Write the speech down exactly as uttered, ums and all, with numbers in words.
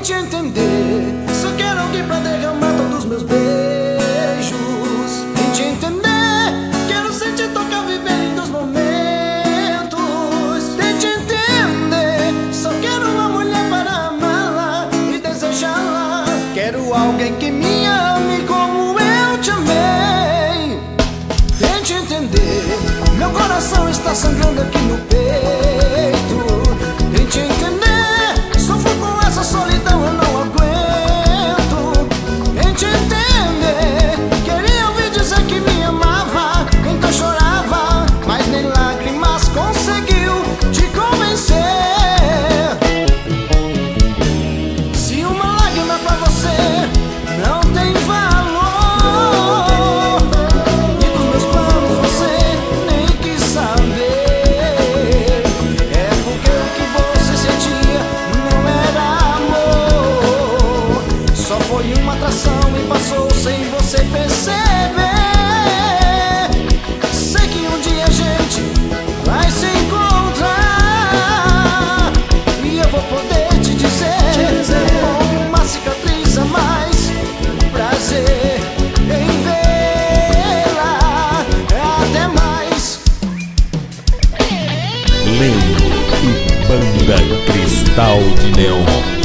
Tente entender, só quero alguém pra derramar todos os meus beijos. Tente entender, quero sentir, tocar, viver em dos momentos. Tente entender, só quero uma mulher para amá-la e desejá-la. Quero alguém que me ame como eu te amei. Tente entender, meu coração está sangrando aqui no peito. Tente entender, sofro com essa solidão, eu não aguento. Tente entender, queria ouvir dizer que me amava, então chorava, mas nem lágrimas conseguiu te convencer. Se uma lágrima pra você não tem valor, e dos meus planos você nem quis saber, é porque o que você sentia não era amor, só foi uma atração e passou sem você perceber. Sei que um dia a gente vai se encontrar e eu vou poder te dizer, com uma cicatriz a mais, prazer em vê-la, até mais. Lendo e Banda Cristal de Neon.